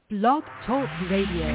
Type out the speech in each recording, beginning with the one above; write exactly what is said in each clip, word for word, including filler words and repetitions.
Blog Talk Radio.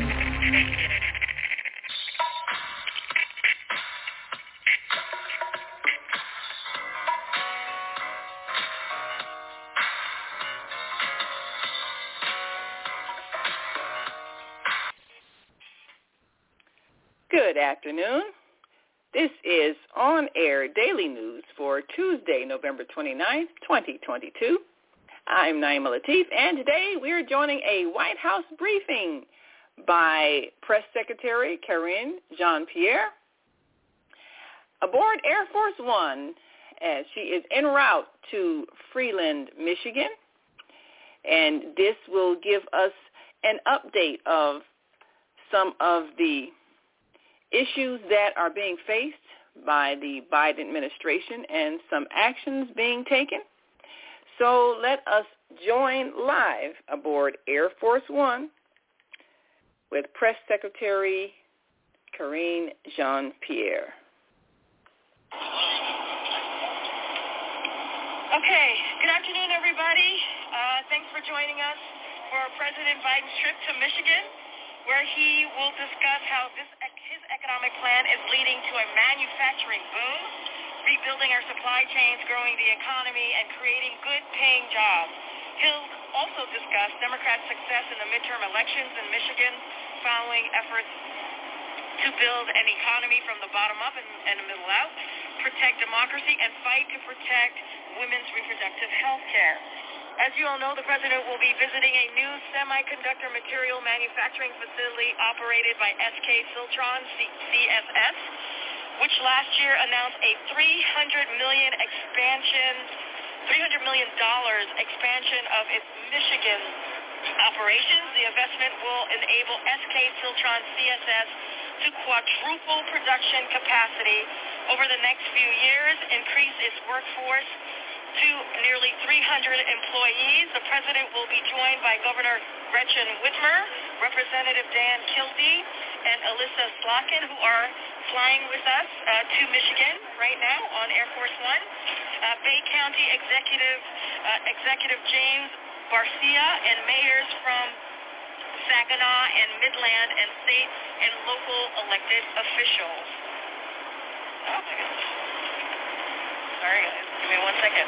Good afternoon. This is On Air Daily News for Tuesday, November twenty-ninth, twenty twenty-two. I'm Naima Latif, and today we are joining a White House briefing by Press Secretary Karine Jean-Pierre. Aboard Air Force One, as she is en route to Freeland, Michigan, and this will give us an update of some of the issues that are being faced by the Biden administration and some actions being taken. So let us join live aboard Air Force One with Press Secretary Karine Jean-Pierre. Okay, good afternoon, everybody. Uh, thanks for joining us for President Biden's trip to Michigan, where he will discuss how this his economic plan is leading to a manufacturing boom, rebuilding our supply chains, growing the economy, and creating good-paying jobs. He'll also discuss Democrats' success in the midterm elections in Michigan following efforts to build an economy from the bottom up and, and the middle out, protect democracy, and fight to protect women's reproductive health care. As you all know, the president will be visiting a new semiconductor material manufacturing facility operated by S K Siltron, C S S, which last year announced a three hundred million dollars expansion, three hundred million dollars expansion of its Michigan operations. The investment will enable S K Siltron C S S to quadruple production capacity over the next few years, increase its workforce to nearly three hundred employees. The president will be joined by Governor Gretchen Whitmer, Representative Dan Kildee, and Alyssa Slotkin, who are flying with us uh, to Michigan right now on Air Force One. Uh, Bay County Executive uh, Executive James Barcia and mayors from Saginaw and Midland and state and local elected officials. Oh, my goodness. Sorry, guys. Give me one second.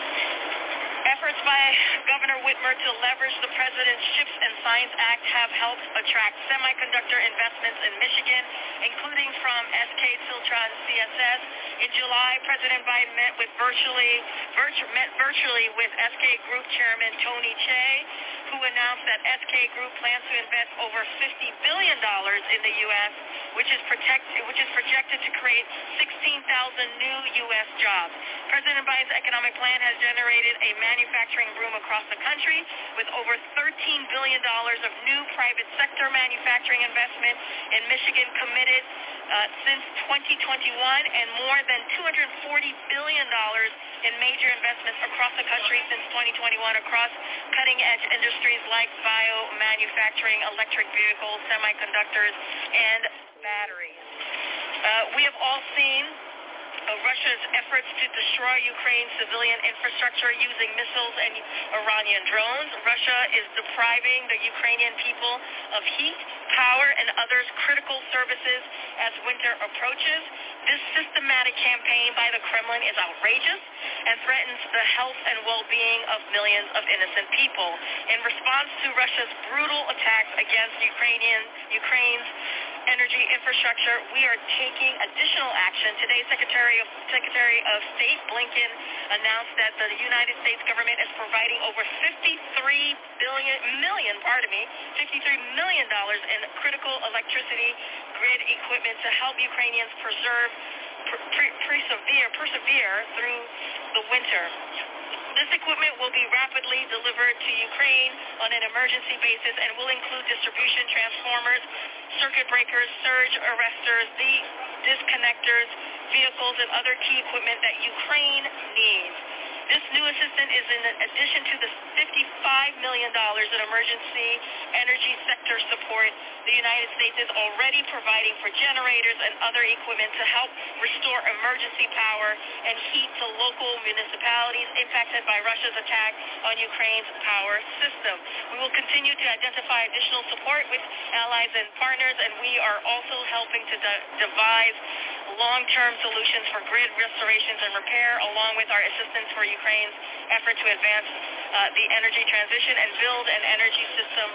Efforts by Governor Whitmer to leverage the President's CHIPS and Science Act have helped attract semiconductor investments in Michigan, including from S K Siltron C S S. In July, President Biden met with virtually virtu- met virtually with S K Group Chairman Tony Hsieh, who announced that S K Group plans to invest over fifty billion dollars in the U S, which is protect, which is projected to create sixteen thousand new U S jobs. President Biden's economic plan has generated a manufacturing boom across the country, with over thirteen billion dollars of new private sector manufacturing investment in Michigan committed uh, since twenty twenty-one, and more than two hundred forty billion dollars in major investments across the country since twenty twenty-one across cutting-edge industries like bio-manufacturing, electric vehicles, semiconductors, and batteries. Uh, we have all seen Uh, Russia's efforts to destroy Ukraine's civilian infrastructure using missiles and Iranian drones. Russia is depriving the Ukrainian people of heat, power, and other critical services as winter approaches. This systematic campaign by the Kremlin is outrageous and threatens the health and well-being of millions of innocent people. In response to Russia's brutal attacks against Ukrainian, Ukraine's energy infrastructure, we are taking additional action. Today, Secretary of, Secretary of State Blinken announced that the United States government is providing over fifty-three billion million, pardon me, fifty-three million dollars in critical electricity grid equipment to help Ukrainians preserve, per, persevere, persevere through the winter. This equipment will be rapidly delivered to Ukraine on an emergency basis and will include distribution transformers, circuit breakers, surge arresters, disconnectors, vehicles, and other key equipment that Ukraine needs. This new assistance is in addition to the fifty-five million dollars in emergency energy sector support the United States is already providing for generators and other equipment to help restore emergency power and heat to local municipalities impacted by Russia's attack on Ukraine's power system. We will continue to identify additional support with allies and partners, and we are also helping to de- devise long-term solutions for grid restorations and repair, along with our assistance for Ukraine's effort to advance uh, the energy transition and build an energy system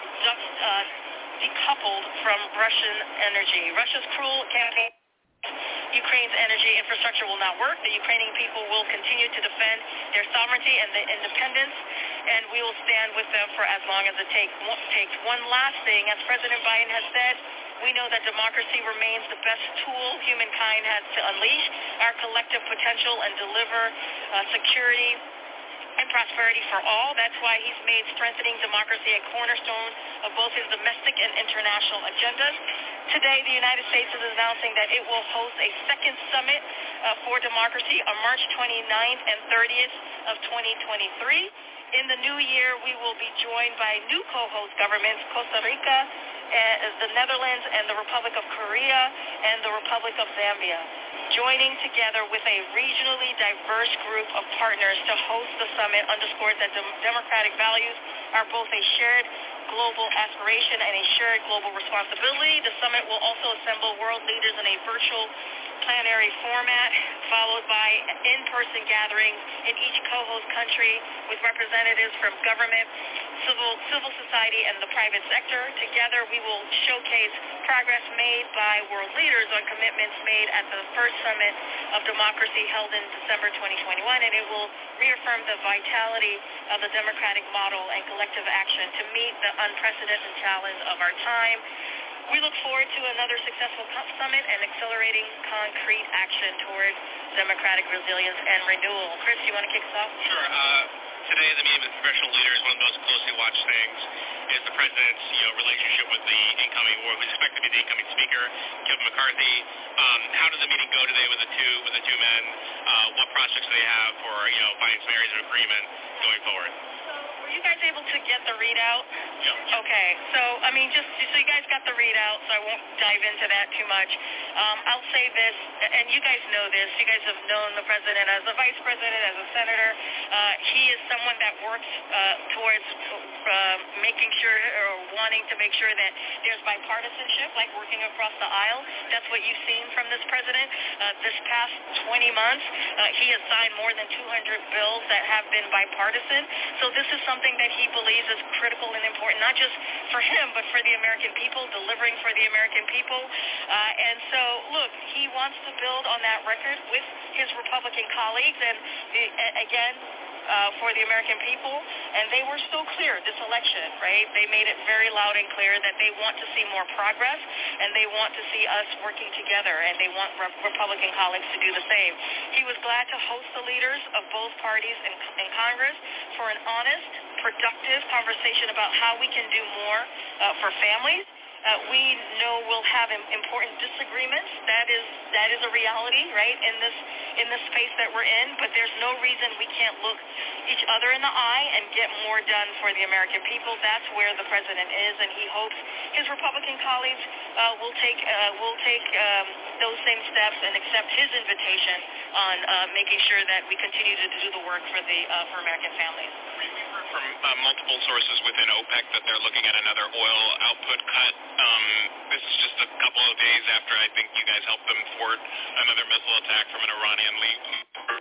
uh, decoupled from Russian energy. Russia's cruel campaign Ukraine's energy infrastructure will not work. The Ukrainian people will continue to defend their sovereignty and their independence, and we will stand with them for as long as it take, takes. One last thing, as President Biden has said, we know that democracy remains the best tool humankind has to unleash our collective potential and deliver uh, security and prosperity for all. That's why he's made strengthening democracy a cornerstone of both his domestic and international agendas. Today, the United States is announcing that it will host a second summit uh, for democracy on March twenty-ninth and thirtieth of twenty twenty-three. In the new year, we will be joined by new co-host governments, Costa Rica, uh, the Netherlands, and the Republic of Korea, and the Republic of Zambia, joining together with a regionally diverse group of partners to host the summit underscores that dem- democratic values are both a shared global aspiration and a shared global responsibility. The summit will also assemble world leaders in a virtual plenary format, followed by in-person gatherings in each co-host country with representatives from government, civil, civil society, and the private sector. Together, we will showcase progress made by world leaders on commitments made at the first summit of democracy held in December twenty twenty-one, and it will reaffirm the vitality of the democratic model and collective action to meet the unprecedented challenge of our time. We look forward to another successful summit and accelerating concrete action towards democratic resilience and renewal. Chris, you want to kick us off? Sure. Uh, today, the meeting with congressional leaders, one of the most closely watched things is the president's, you know, relationship with the incoming, or who's expected to be the incoming speaker, Kevin McCarthy. Um, how did the meeting go today with the two with the two men? Uh, what prospects do they have for, you know, finding some areas of agreement going forward? Were you guys able to get the readout? Yeah. Okay, so, I mean, just so you guys got the readout, so I won't dive into that too much. Um, I'll say this, and you guys know this. You guys have known the president as a vice president, as a senator. Uh, he is someone that works uh, towards uh, making sure or wanting to make sure that there's bipartisanship, like working across the aisle. That's what you've seen from this president. Uh, this past twenty months, uh, he has signed more than two hundred bills that have been bipartisan. So this is something that he believes is critical and important, not just for him, but for the American people, delivering for the American people. Uh, and so, look, he wants to build on that record with his Republican colleagues, and the, again, Uh, for the American people, and they were so clear this election, right? They made it very loud and clear that they want to see more progress, and they want to see us working together, and they want re- Republican colleagues to do the same. He was glad to host the leaders of both parties in, in Congress for an honest, productive conversation about how we can do more uh, for families. Uh, we know we'll have important disagreements. That is that is a reality, right, in this in this space that we're in. But there's no reason we can't look each other in the eye and get more done for the American people. That's where the president is, and he hopes his Republican colleagues uh, will take uh, will take um, those same steps and accept his invitation on uh, making sure that we continue to do the work for the uh, for American families. We've heard from uh, multiple sources within OPEC that they're looking at another oil output cut. Um, this is just a couple of days after I think you guys helped them thwart another missile attack from an Iranian leader.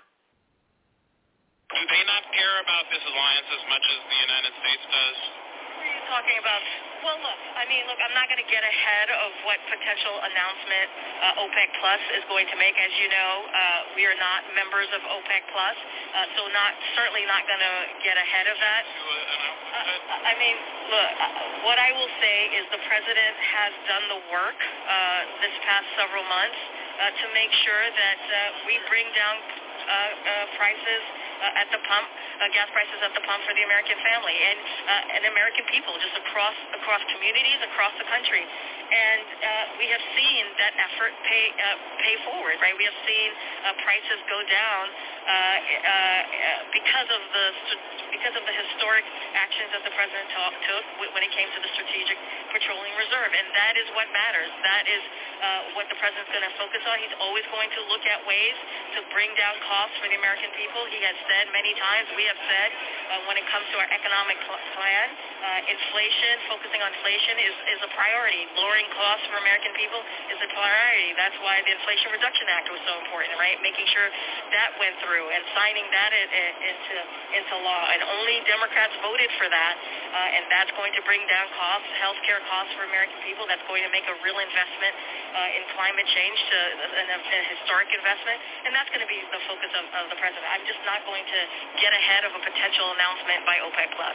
Do they not care about this alliance as much as the United States does? What are you talking about? Well, look, I mean, look, I'm not going to get ahead of what potential announcement uh, OPEC Plus is going to make. As you know, uh, we are not members of OPEC Plus, uh, so not certainly not going to get ahead of that. Uh, I mean, look, uh, what I will say is the president has done the work uh, this past several months uh, to make sure that uh, we bring down uh, uh, prices uh, at the pump, uh, gas prices at the pump for the American family and uh, and American people just across across communities, across the country. And uh, we have seen that effort pay uh, pay forward, right? We have seen uh, prices go down uh, uh, because of the because of the historic actions that the president talk, took when it came to the Strategic Petroleum Reserve, and that is what matters. That is uh, what the president's going to focus on. He's always going to look at ways to bring down costs for the American people. He has said many times, we have said, uh, when it comes to our economic pl- plan, uh, inflation, focusing on inflation is, is a priority. Lowering costs for American people is a priority. That's why the Inflation Reduction Act was so important, right? Making sure that went through and signing that in, in, into into law. And only Democrats voted for that, uh, and that's going to bring down costs, health care costs for American people. That's going to make a real investment uh, in climate change, to an, a historic investment, and that's going to be the focus of, of the president. I'm just not going to get ahead of a potential announcement by OPEC Plus.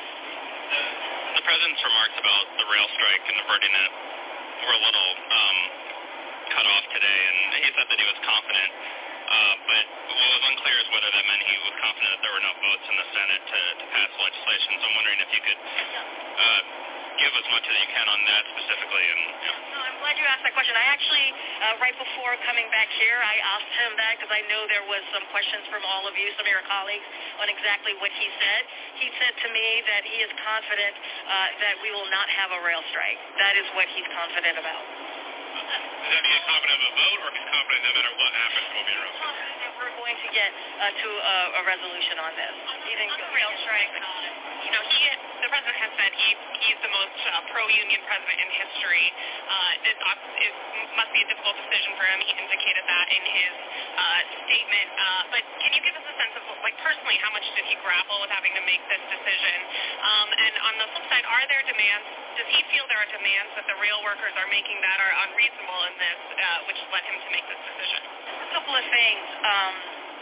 The president's remarks about the rail strike and averting it were a little um, cut off today, and he said that he was confident. Uh, but what was unclear is whether that meant he was confident that there were enough votes in the Senate to, to pass legislation. So I'm wondering if you could uh, give as much as you can on that specifically. And you know. No, I'm glad you asked that question. I actually, uh, right before coming back here, I asked him that because I know there was some questions from all of you, some of your colleagues, on exactly what he said. He said to me that he is confident uh, that we will not have a rail strike. That is what he's confident about. Does that mean he's confident of a vote, or he's confident no matter what happens, there will be a rail strike? That we're going to get uh, to a, a resolution on this. On the rail strike, you know, he, the president has said he, he's the most uh, pro-union president in history. Uh, this it must be a difficult decision for him. He indicated that in his uh, statement. Uh, but can you give us a sense of, like, personally, how much did he grapple with having to make this decision? Um, and on the flip side, are there demands? Does he feel there are demands that the rail workers are making that are unreasonable in this, uh, which led him to make this decision? A couple of things. Um,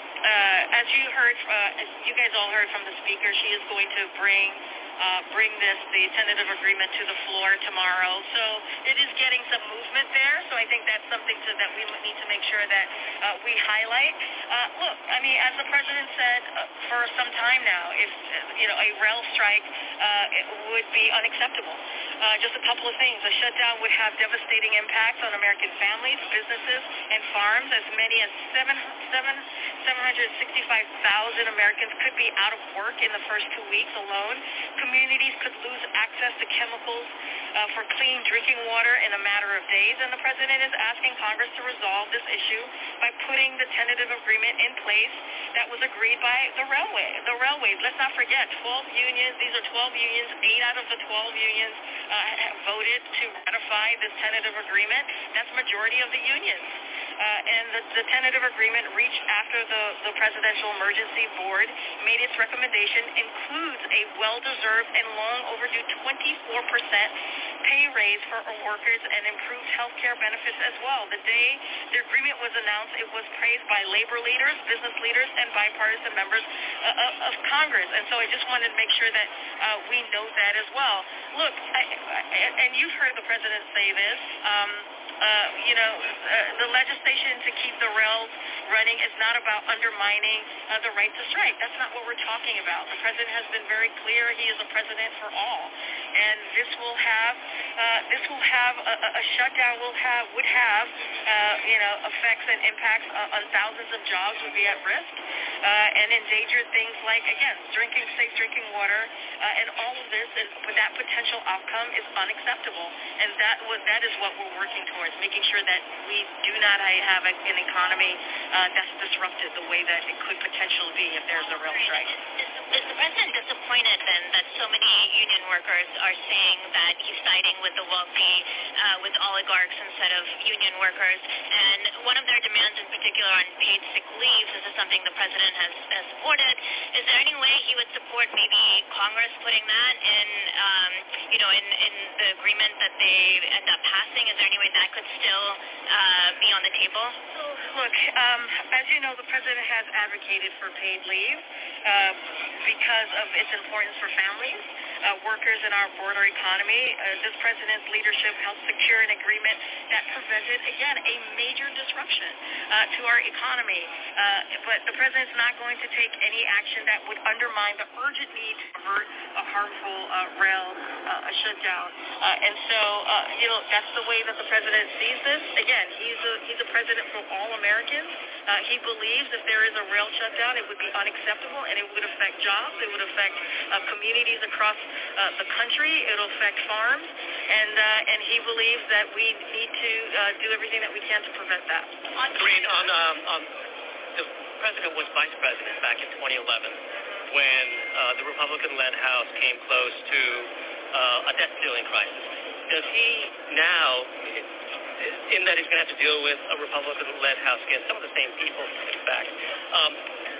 uh, as you heard, uh, as you guys all heard from the speaker, she is going to bring uh, bring this, the tentative agreement, to the floor tomorrow. So it is getting some movement there. So I think that's something to, that we need to make sure that uh, we highlight. Uh, look, I mean, as the president said uh, for some time now, if you know a rail strike uh, it would be unacceptable. Uh, just a couple of things. A shutdown would have devastating impacts on American families, businesses, and farms. As many as seven, seven, seven hundred sixty-five thousand Americans could be out of work in the first two weeks alone. Communities could lose access to chemicals uh, for clean drinking water in a matter of days. And the president is asking Congress to resolve this issue by putting the tentative agreement in place that was agreed by the railway, the railways. Let's not forget, twelve unions. These are twelve unions. Eight out of the twelve unions uh, have voted to ratify this tentative agreement. That's majority of the unions. Uh, and the, the tentative agreement reached after the, the Presidential Emergency Board made its recommendation includes a well-deserved and long overdue twenty-four percent pay raise for our workers and improved health care benefits as well. The day the agreement was announced, it was praised by labor leaders, business leaders, and bipartisan members uh, of, of Congress. And so I just wanted to make sure that uh, we note that as well. Look, I, I, and you've heard the president say this, um, Uh, you know, uh, the legislation to keep the rails running is not about undermining uh, the right to strike. That's not what we're talking about. The president has been very clear. He is a president for all, and this will have uh, this will have a, a shutdown will have would have uh, you know effects and impacts uh, on thousands of jobs would be at risk uh, and endanger things like again drinking safe drinking water uh, and all of this. And that potential outcome is unacceptable, and that was that is what we're working towards. Making sure that we do not have an economy uh, that's disrupted the way that it could potentially be if there's a real strike. Is, is the president disappointed then that so many union workers are saying that he's siding with the wealthy, uh, with oligarchs instead of union workers? And one of their demands in particular on paid sick leave, this is something the president has, has supported. Is there any way he would support maybe Congress putting that in, um, you know, in, in the agreement that they end up passing? Is there any way that could still uh, be on the table? So, look, um, as you know, the president has advocated for paid leave uh, because of its importance for families, uh, workers, and our broader economy. Uh, this president's leadership helped secure an agreement that prevented, again, a major disruption uh, to our economy. Uh, but the president's not going to take any action that would undermine the urgent need to avert a harmful uh, rail uh, a shutdown. Uh, and so, uh, you know, that's the way that the president sees this. Again, he's a, he's a president for all Americans. Uh, he believes if there is a rail shutdown, it would be unacceptable, and it would affect jobs. It would affect uh, communities across uh, the country. It will affect farms. And uh, and he believes that we need to uh, do everything that we can to prevent that. Karine, on, um, on the president was vice president back in twenty eleven when uh, the Republican-led House came close to uh, a debt ceiling crisis. Does he now, in that he's going to have to deal with a Republican-led House again, some of the same people, in fact, um,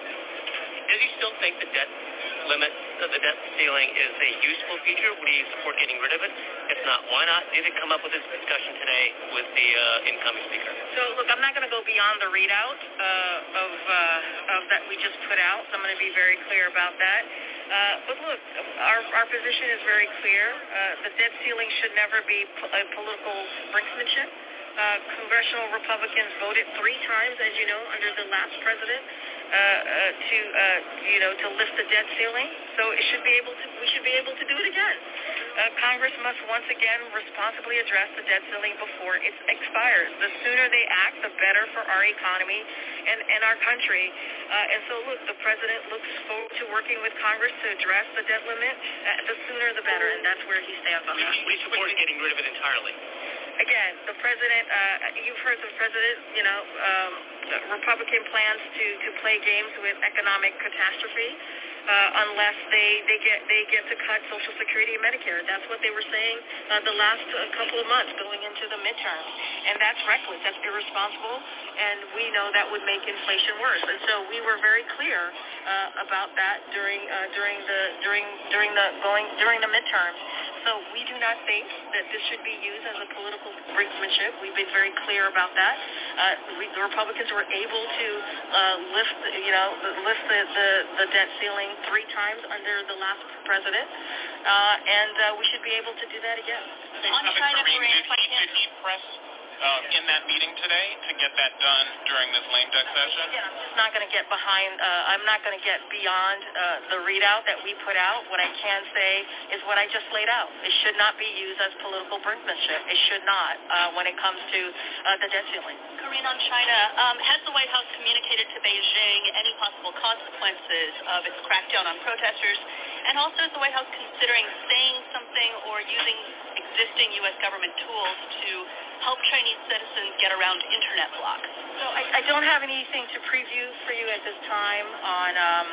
does he still think the debt limit, the debt ceiling is a useful feature? Would he support getting rid of it? If not, why not? Did it come up with this discussion today with the uh, incoming speaker? So, look, I'm not going to go beyond the readout uh, of, uh, of that we just put out, so I'm going to be very clear about that. Uh, but look, our, our position is very clear. Uh, the debt ceiling should never be po- a political brinksmanship. Uh, congressional Republicans voted three times, as you know, under the last president, uh, uh, to uh, you know to lift the debt ceiling. So it should be able to. We should be able to do it again. Uh, Congress must once again responsibly address the debt ceiling before it expires. The sooner they act, the better for our economy and, and our country. Uh, and so, look, the president looks forward to working with Congress to address the debt limit. Uh, the sooner, the better, and that's where he stands on that. We support getting rid of it entirely. Again, the president, uh, you've heard the president, you know, um, Republican plans to, to play games with economic catastrophe uh, unless they, they get they get to cut Social Security and Medicare. That's what they were saying uh, the last uh, couple of months going into the midterms. And that's reckless. That's irresponsible. And we know that would make inflation worse. And so we were very clear uh, about that during uh, during the during during the going during the midterms. So we do not think that this should be used as a political brinksmanship. We've been very clear about that. Uh, we, the Republicans were able to uh, lift, you know, lift the, the, the debt ceiling three times under the last president, uh, and uh, we should be able to do that again. On China, Karine, did, he, did he press um, in that meeting today to get that done during this lame duck session? Again, I'm just not going to get behind, uh, I'm not going to get beyond uh, the readout that we put out. What I can say is what I just laid out. It should not be used as political brinkmanship. It should not uh, when it comes to uh, the debt ceiling. Karine, on China, um, has the White House communicated to Beijing any possible consequences of its crackdown on protesters? And also, is the White House considering saying something or using existing U S government tools to help Chinese citizens get around internet blocks? So I, I don't have anything to preview for you at this time on um,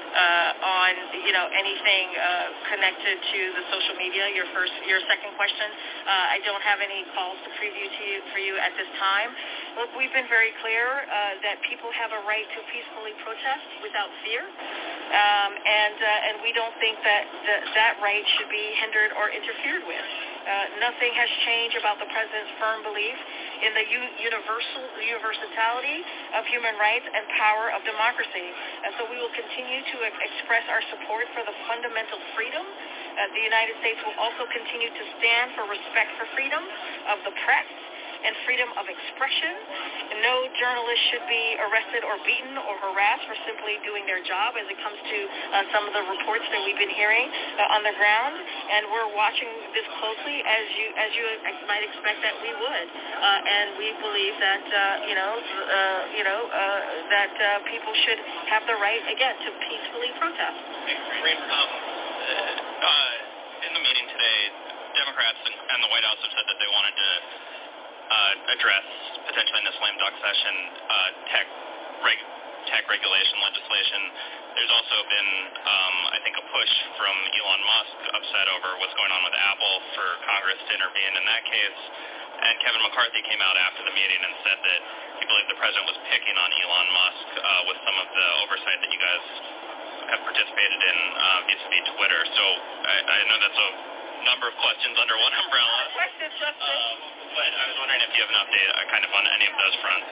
uh, on you know anything uh, connected to the social media. Your first, your second question. Uh, I don't have any calls to preview to you for you at this time. Look, we've been very clear uh, that people have a right to peacefully protest without fear, um, and uh, and we don't think that the, that right should be hindered or interfered with. Uh, nothing has changed about the president's firm belief in the u- universal universality of human rights and power of democracy. And so we will continue to ex- express our support for the fundamental freedom. Uh, the United States will also continue to stand for respect for freedom of the press and freedom of expression. No journalist should be arrested or beaten or harassed for simply doing their job, as it comes to uh, some of the reports that we've been hearing uh, on the ground. And we're watching this closely, as you as you might expect that we would. Uh, and we believe that uh, you know uh, you know uh, that uh, people should have the right, again, to peacefully protest. Karine, um, uh, in the meeting today, Democrats and, and the White House have said that they wanted to Uh, address potentially in this lame duck session uh, tech reg- tech regulation legislation. There's also been, um, I think, a push from Elon Musk upset over what's going on with Apple for Congress to intervene in that case. And Kevin McCarthy came out after the meeting and said that he believed the president was picking on Elon Musk uh, with some of the oversight that you guys have participated in uh, vis-a-vis Twitter. So I, I know that's a number of questions under one umbrella. Questions, Justin. Um, but I was wondering if you have an update uh, kind of on any of those fronts.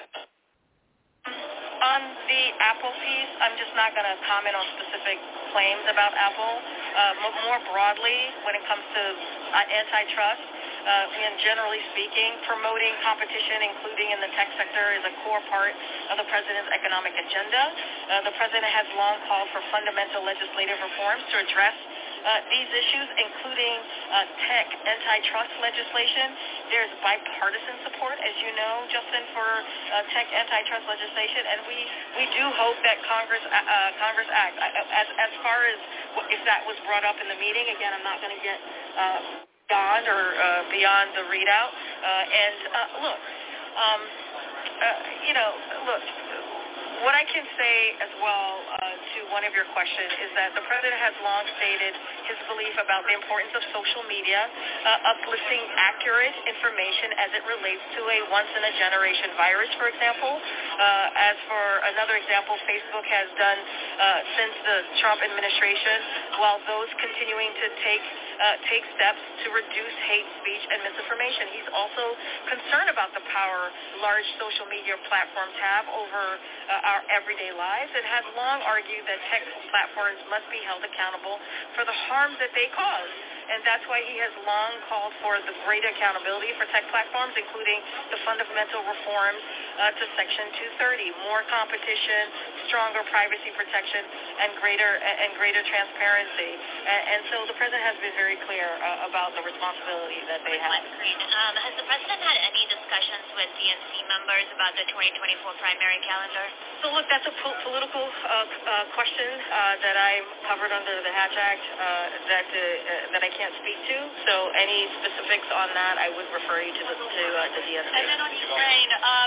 On the Apple piece, I'm just not going to comment on specific claims about Apple. Uh, more broadly, when it comes to uh, antitrust, uh, and generally speaking, promoting competition, including in the tech sector, is a core part of the president's economic agenda. Uh, the president has long called for fundamental legislative reforms to address uh, these issues, including uh, tech antitrust legislation. There's bipartisan support, as you know, Justin, for uh, tech antitrust legislation, and we, we do hope that Congress uh, Congress acts. As, as far as if that was brought up in the meeting, again, I'm not going to get uh, beyond or uh, beyond the readout. Uh, and uh, look, um, uh, you know, look, what I can say as well uh, to one of your questions is that the President has long stated his belief about the importance of social media, uh, uplifting accurate information as it relates to a once-in-a-generation virus, for example. Uh, as for another example, Facebook has done uh, since the Trump administration, while those continuing to take uh, take steps to reduce hate speech and misinformation. He's also concerned about the power large social media platforms have over uh, our everyday lives and has long argued that tech platforms must be held accountable for the harms that they cause. And that's why he has long called for the greater accountability for tech platforms, including the fundamental reforms uh, to Section two thirty, more competition, stronger privacy protection, and greater and greater transparency. And, and so the President has been very clear uh, about the responsibility that they have. Um, has the President had any discussions with D N C members about the twenty twenty-four primary calendar? So look, that's a po- political uh, uh, question uh, that I'm covered under the Hatch Act uh, that uh, uh, that I can't speak to. So any specifics on that, I would refer you to the to uh, the D N C. And then on Ukraine, uh,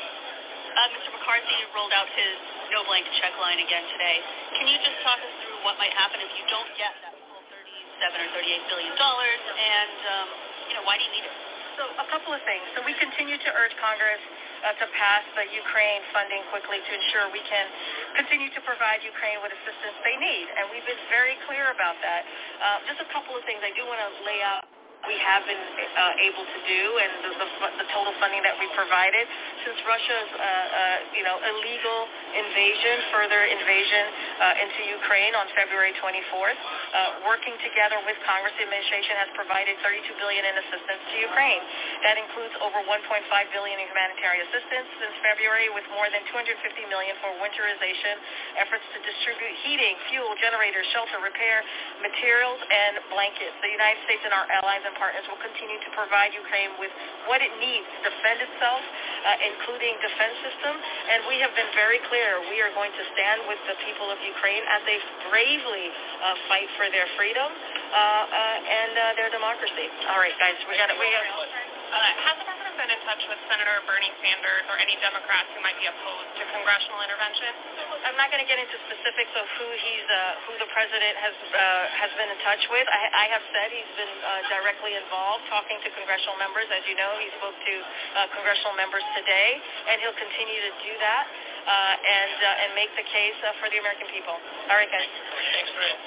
uh, Mister McCarthy rolled out his no blank check line again today. Can you just talk us through what might happen if you don't get that full thirty-seven or thirty-eight billion dollars, and um, you know, why do you need it? So a couple of things. So we continue to urge Congress uh, to pass the Ukraine funding quickly to ensure we can continue to provide Ukraine with assistance they need. And we've been very clear about that. Uh, just a couple of things I do want to lay out we have been uh, able to do and the, the, the total funding that we provided since Russia's, uh, uh, you know, illegal invasion, further invasion uh, into Ukraine on February twenty-fourth. Uh, working together with Congress, the administration has provided thirty-two billion dollars in assistance to Ukraine. That includes over one point five billion dollars in humanitarian assistance since February, with more than two hundred fifty million dollars for winterization efforts to distribute heating, fuel, generators, shelter, repair, materials, and blankets. The United States and our allies and partners will continue to provide Ukraine with what it needs to defend itself, uh, including defense system. And we have been very clear we are going to stand with the people of Ukraine as they bravely uh, fight for their freedom uh, uh, and uh, their democracy. All right, guys, we got it. We got Uh, has the President been in touch with Senator Bernie Sanders or any Democrats who might be opposed to congressional intervention? I'm not going to get into specifics of who he's, uh, who the President has uh, has been in touch with. I, I have said he's been uh, directly involved, talking to congressional members. As you know, he spoke to uh, congressional members today, and he'll continue to do that uh, and uh, and make the case uh, for the American people. All right, guys. Thanks, Fred.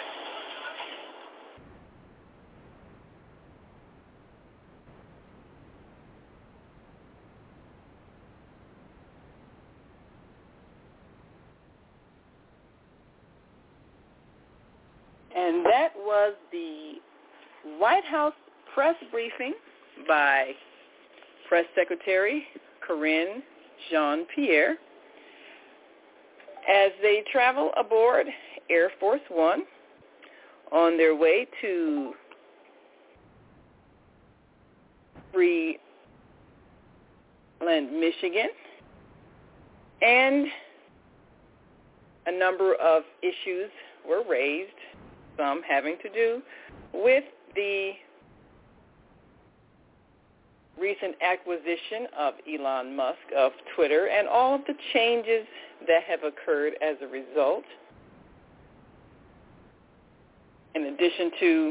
And that was the White House press briefing by Press Secretary Karine Jean-Pierre as they travel aboard Air Force One on their way to Freeland, Michigan, and a number of issues were raised, some having to do with the recent acquisition of Elon Musk of Twitter and all of the changes that have occurred as a result. In addition to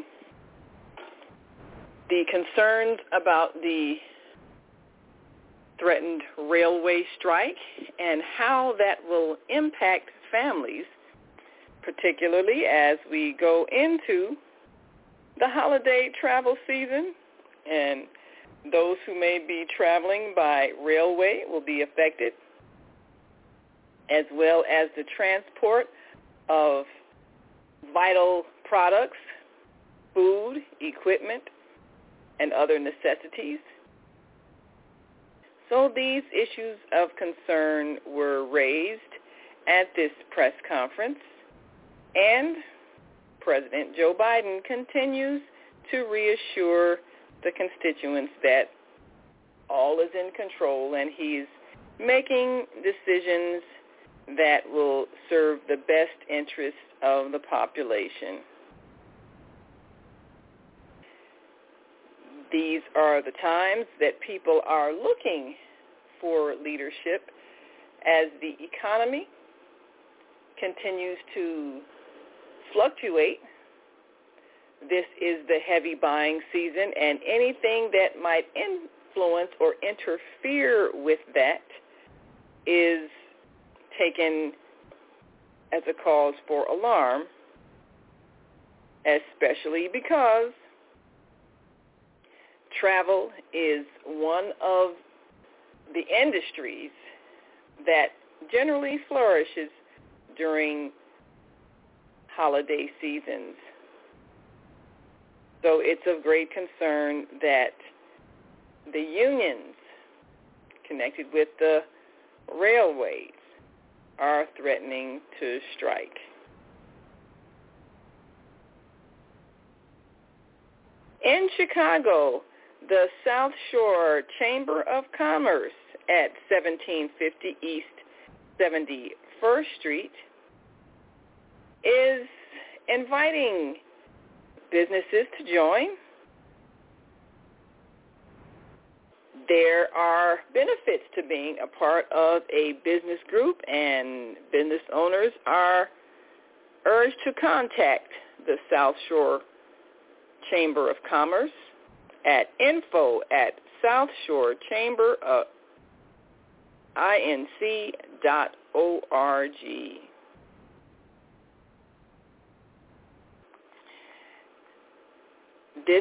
the concerns about the threatened railway strike and how that will impact families, particularly as we go into the holiday travel season, and those who may be traveling by railway will be affected, as well as the transport of vital products, food, equipment, and other necessities. So these issues of concern were raised at this press conference, and President Joe Biden continues to reassure the constituents that all is in control and he's making decisions that will serve the best interests of the population. These are the times that people are looking for leadership as the economy continues to fluctuate. This is the heavy buying season, and anything that might influence or interfere with that is taken as a cause for alarm, especially because travel is one of the industries that generally flourishes during holiday seasons. So it's of great concern that the unions connected with the railways are threatening to strike. In Chicago, the South Shore Chamber of Commerce at seventeen fifty East seventy-first Street is inviting businesses to join. There are benefits to being a part of a business group, and business owners are urged to contact the South Shore Chamber of Commerce at info at South Shore Chamber of inc dot org. This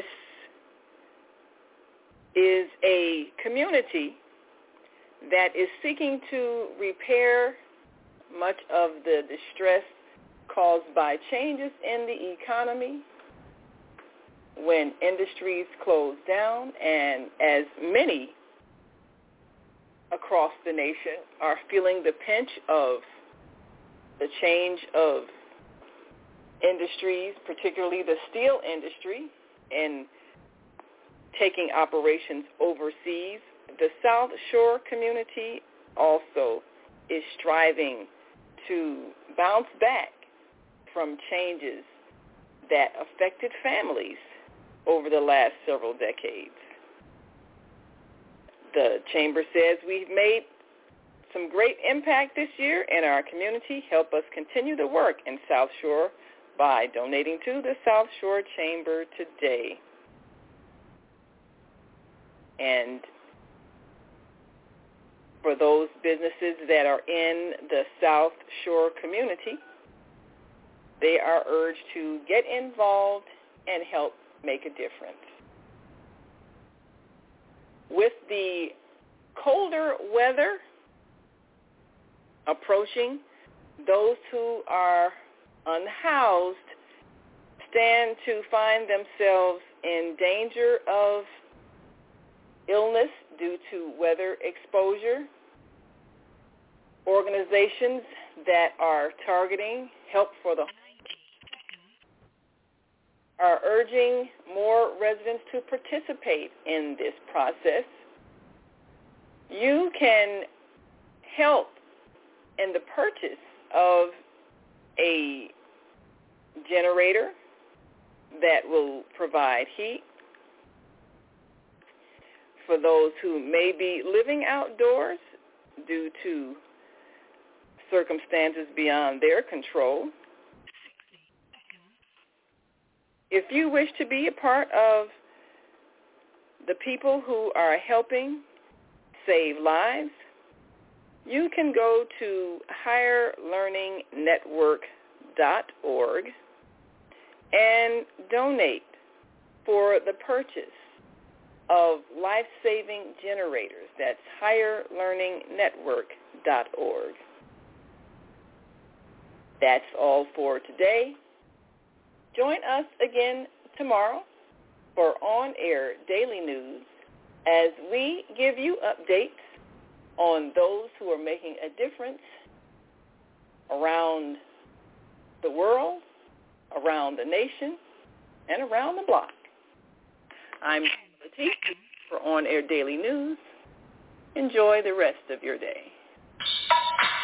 is a community that is seeking to repair much of the distress caused by changes in the economy when industries close down, and as many across the nation are feeling the pinch of the change of industries, particularly the steel industry, and taking operations overseas. The South Shore community also is striving to bounce back from changes that affected families over the last several decades. The Chamber says we've made some great impact this year in our community. Help us continue the work in South Shore by donating to the South Shore Chamber today. And for those businesses that are in the South Shore community, they are urged to get involved and help make a difference. With the colder weather approaching, those who are unhoused stand to find themselves in danger of illness due to weather exposure. Organizations that are targeting help for the are urging more residents to participate in this process. You can help in the purchase of a generator that will provide heat. For those who may be living outdoors due to circumstances beyond their control. If you wish to be a part of the people who are helping save lives, you can go to higher learning network dot org and donate for the purchase of life-saving generators. That's higher learning network dot org. That's all for today. Join us again tomorrow for on-air daily news as we give you updates on those who are making a difference around the world, around the nation and around the block. I'm Latif for On Air Daily News. Enjoy the rest of your day.